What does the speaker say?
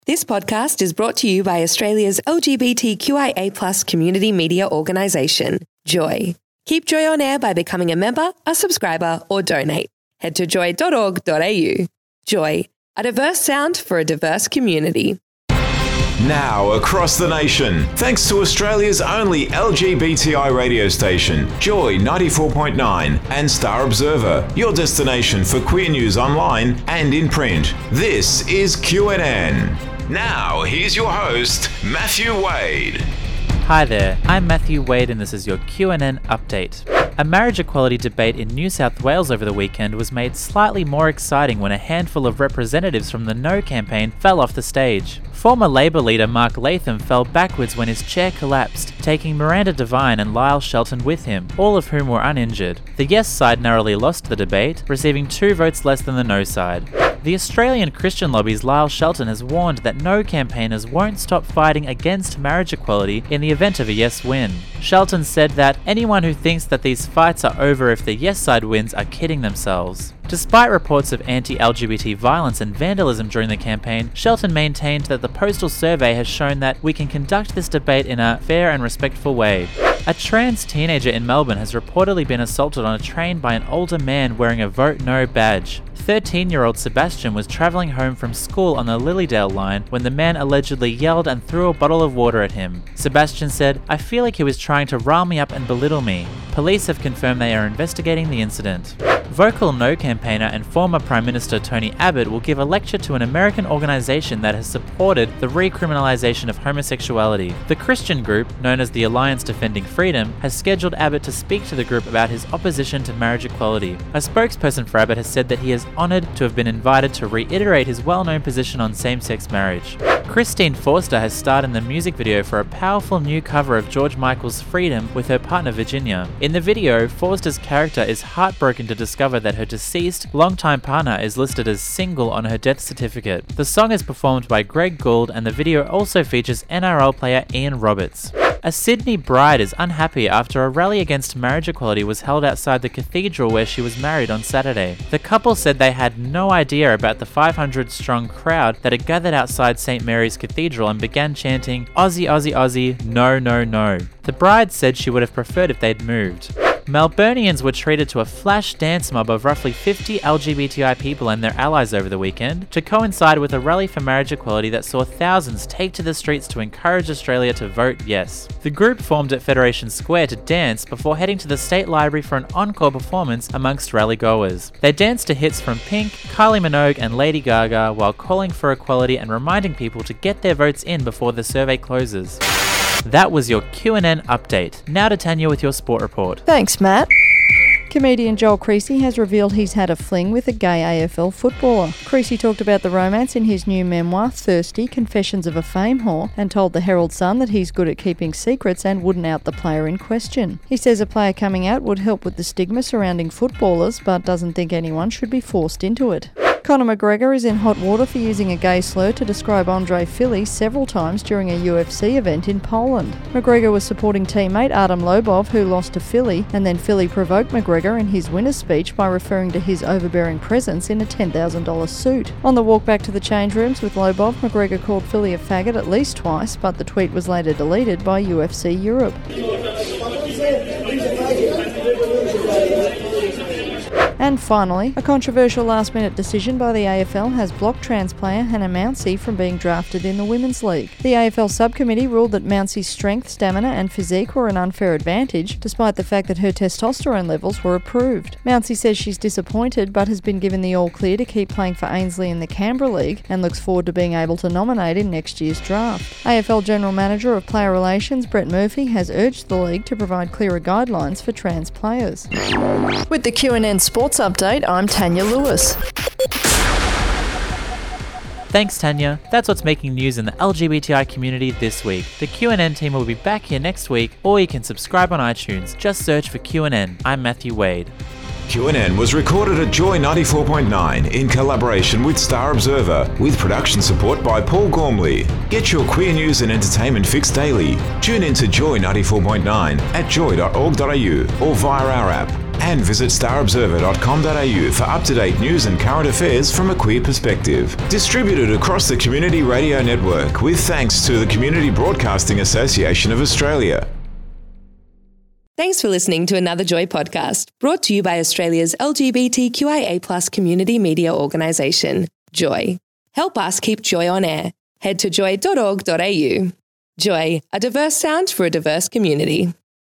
This podcast is brought to you by Australia's LGBTQIA+ community media organisation, Joy. Keep Joy on air by becoming a member, a subscriber, or donate. Head to joy.org.au. Joy, a diverse sound for a diverse community. Now across the nation, thanks to Australia's only LGBTI radio station, Joy 94.9 and Star Observer, your destination for queer news online and in print. This is QNN. Now, here's your host, Matthew Wade. Hi there, I'm Matthew Wade and this is your QNN update. A marriage equality debate in New South Wales over the weekend was made slightly more exciting when a handful of representatives from the No campaign fell off the stage. Former Labor leader Mark Latham fell backwards when his chair collapsed, taking Miranda Devine and Lyle Shelton with him, all of whom were uninjured. The Yes side narrowly lost the debate, receiving 2 votes less than the No side. The Australian Christian lobby's Lyle Shelton has warned that No campaigners won't stop fighting against marriage equality in the event of a Yes win. Shelton said that anyone who thinks that these fights are over if the Yes side wins are kidding themselves. Despite reports of anti-LGBT violence and vandalism during the campaign, Shelton maintained that the postal survey has shown that we can conduct this debate in a fair and respectful way. A trans teenager in Melbourne has reportedly been assaulted on a train by an older man wearing a Vote No badge. 13-year-old Sebastian was travelling home from school on the Lilydale line when the man allegedly yelled and threw a bottle of water at him. Sebastian said, "I feel like he was trying to rile me up and belittle me." Police have confirmed they are investigating the incident. Vocal No campaigner and former Prime Minister Tony Abbott will give a lecture to an American organisation that has supported the recriminalisation of homosexuality. The Christian group, known as the Alliance Defending Freedom, has scheduled Abbott to speak to the group about his opposition to marriage equality. A spokesperson for Abbott has said that he is honoured to have been invited to reiterate his well-known position on same-sex marriage. Christine Forster has starred in the music video for a powerful new cover of George Michael's Freedom with her partner Virginia. In the video, Forster's character is heartbroken to discover that her deceased, longtime partner is listed as single on her death certificate. The song is performed by Greg Gould and the video also features NRL player Ian Roberts. A Sydney bride is unhappy after a rally against marriage equality was held outside the cathedral where she was married on Saturday. The couple said they had no idea about the 500-strong crowd that had gathered outside St. Mary's Cathedral and began chanting, "Aussie, Aussie, Aussie, no, no, no." The bride said she would have preferred if they'd moved. Melburnians were treated to a flash dance mob of roughly 50 LGBTI people and their allies over the weekend to coincide with a rally for marriage equality that saw thousands take to the streets to encourage Australia to vote yes. The group formed at Federation Square to dance before heading to the State Library for an encore performance amongst rally goers. They danced to hits from Pink, Kylie Minogue and Lady Gaga while calling for equality and reminding people to get their votes in before the survey closes. That was your QNN update. Now to Tanya with your sport report. Thanks, Matt. Comedian Joel Creasy has revealed he's had a fling with a gay AFL footballer. Creasy talked about the romance in his new memoir, Thirsty, Confessions of a Fame Whore, and told the Herald Sun that he's good at keeping secrets and wouldn't out the player in question. He says a player coming out would help with the stigma surrounding footballers, but doesn't think anyone should be forced into it. Conor McGregor is in hot water for using a gay slur to describe Andre Fili several times during a UFC event in Poland. McGregor was supporting teammate Artem Lobov, who lost to Fili, and then Fili provoked McGregor in his winner's speech by referring to his overbearing presence in a $10,000 suit. On the walk back to the change rooms with Lobov, McGregor called Fili a faggot at least twice, but the tweet was later deleted by UFC Europe. And finally, a controversial last-minute decision by the AFL has blocked trans player Hannah Mounsey from being drafted in the Women's League. The AFL subcommittee ruled that Mounsey's strength, stamina and physique were an unfair advantage, despite the fact that her testosterone levels were approved. Mounsey says she's disappointed, but has been given the all-clear to keep playing for Ainslie in the Canberra League and looks forward to being able to nominate in next year's draft. AFL General Manager of Player Relations Brett Murphy has urged the league to provide clearer guidelines for trans players. With the QNN Sports Update, I'm Tanya Lewis. Thanks, Tanya. That's what's making news in the LGBTI community this week. The QNN team will be back here next week, or you can subscribe on iTunes. Just search for QNN. I'm Matthew Wade. QNN was recorded at Joy 94.9 in collaboration with Star Observer, with production support by Paul Gormley. Get your queer news and entertainment fix daily. Tune in to Joy 94.9 at joy.org.au or via our app. And visit starobserver.com.au for up-to-date news and current affairs from a queer perspective. Distributed across the Community Radio Network with thanks to the Community Broadcasting Association of Australia. Thanks for listening to another Joy podcast, brought to you by Australia's LGBTQIA+ community media organisation, Joy. Help us keep Joy on air. Head to joy.org.au. Joy, a diverse sound for a diverse community.